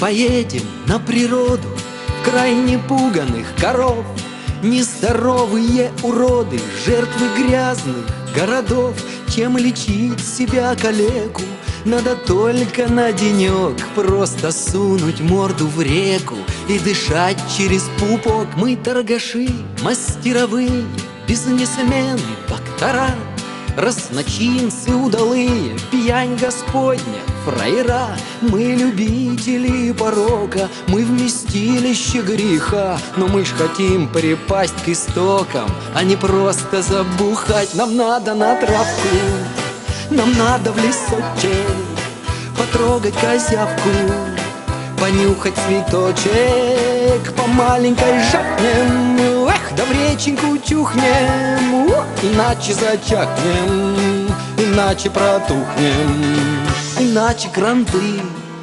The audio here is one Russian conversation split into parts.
Поедем на природу в край непуганых коров. Нездоровые уроды, жертвы грязных городов. Чем лечить себя калеку? Надо только на денек просто сунуть морду в реку и дышать через пупок. Мы торгаши мастеровые, бизнесмены, доктора, разночинцы удалые, пьянь Господня, фраера. Мы любители порока, мы вместилище греха, но мы ж хотим припасть к истокам, а не просто забухать. Нам надо на травку, нам надо в лесочек, потрогать козявку, понюхать цветочек, по маленькой жахнем, эх, да в реченьку чухнем, иначе зачахнем, иначе протухнем, иначе кранты.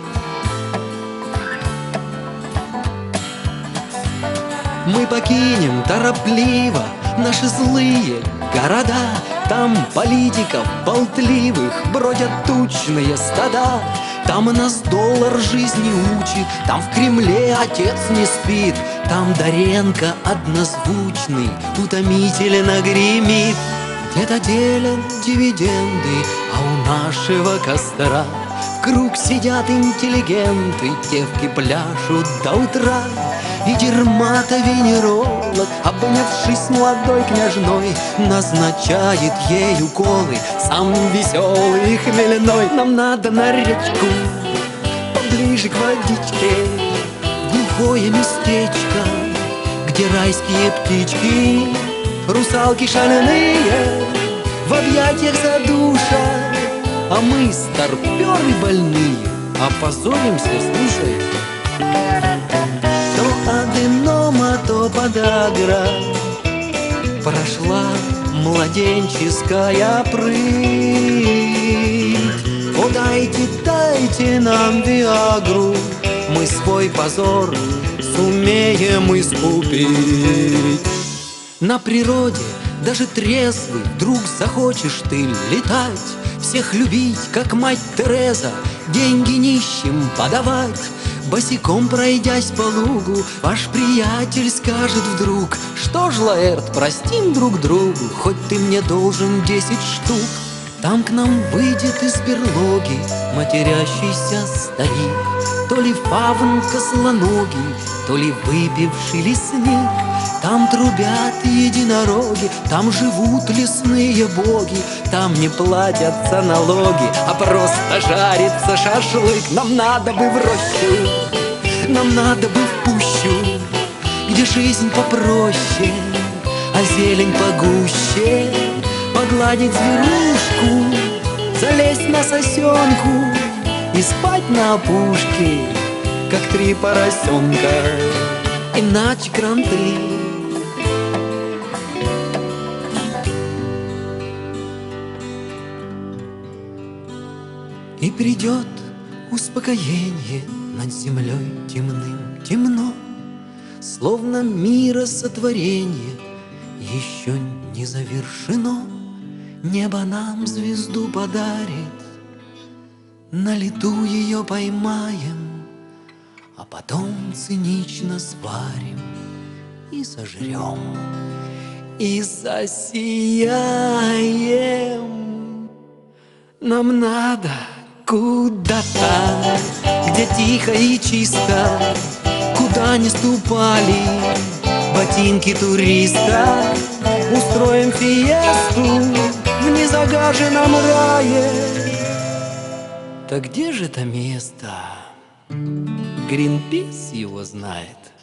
Мы покинем торопливо наши злые города. Там политиков болтливых бродят тучные стада. Там нас доллар жизни учит, там в Кремле отец не спит, там Доренко однозвучный утомительно гремит. Где-то делят дивиденды, а у нашего костра в круг сидят интеллигенты, девки пляшут до утра. И дерматовенеролог, обнявшись с молодой княжной, назначает ей уколы, сам веселый и хмельной. Нам надо на речку, поближе к водичке, в глухое местечко, где райские птички, русалки шальные в объятиях задушат. А мы, старперы больные, опозоримся, слушай. То аденома, то подагра, прошла младенческая прыть. О, дайте, дайте нам виагру, мы свой позор сумеем искупить. На природе даже трезвый вдруг захочешь ты летать, всех любить, как мать Тереза, деньги нищим подавать. Босиком пройдясь по лугу, ваш приятель скажет вдруг: что ж, Лаэрт, простим друг другу, хоть ты мне должен 10 штук. Там к нам выйдет из берлоги матерящийся старик, то ли фавн козлоногий, то ли выпивший лесник. Там трубят единороги, там живут лесные боги, там не платятся налоги, а просто жарится шашлык. Нам надо бы в рощу, нам надо бы в пущу, где жизнь попроще, а зелень погуще. Погладить зверушку, залезть на сосенку и спать на опушке, как 3 поросенка, иначе кранты. И придет успокоение над землей темным темно, словно миросотворение еще не завершено. Небо нам звезду подарит, на лету ее поймаем, а потом цинично сварим и сожрем, и засияем. Нам надо куда-то, где тихо и чисто, куда не ступали ботинки туриста. Устроим фиесту в незагаженном рае. Так где же это место? Гринпис его знает.